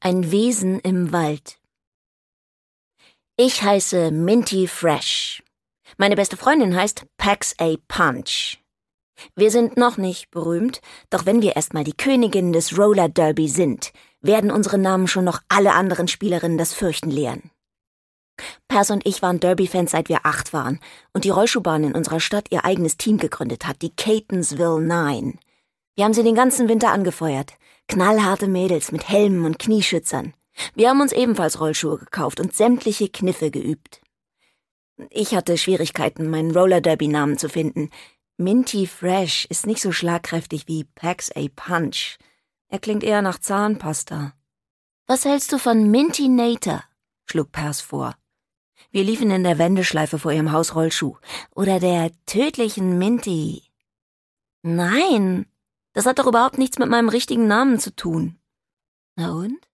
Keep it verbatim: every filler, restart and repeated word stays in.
Ein Wesen im Wald. Ich heiße Minty Fresh. Meine beste Freundin heißt Pax a Punch. Wir sind noch nicht berühmt, doch wenn wir erstmal die Königin des Roller Derby sind, werden unsere Namen schon noch alle anderen Spielerinnen das Fürchten lehren. Pers und ich waren Derby-Fans, seit wir acht waren und die Rollschuhbahn in unserer Stadt ihr eigenes Team gegründet hat, die Catonsville Nine. Wir haben sie den ganzen Winter angefeuert. Knallharte Mädels mit Helmen und Knieschützern. Wir haben uns ebenfalls Rollschuhe gekauft und sämtliche Kniffe geübt. Ich hatte Schwierigkeiten, meinen Roller-Derby-Namen zu finden. Minty Fresh ist nicht so schlagkräftig wie Pax a Punch. Er klingt eher nach Zahnpasta. »Was hältst du von Minty Nator?« schlug Pers vor. Wir liefen in der Wendeschleife vor ihrem Haus Rollschuh. »Oder der tödlichen Minty.« »Nein, das hat doch überhaupt nichts mit meinem richtigen Namen zu tun.« »Na und?«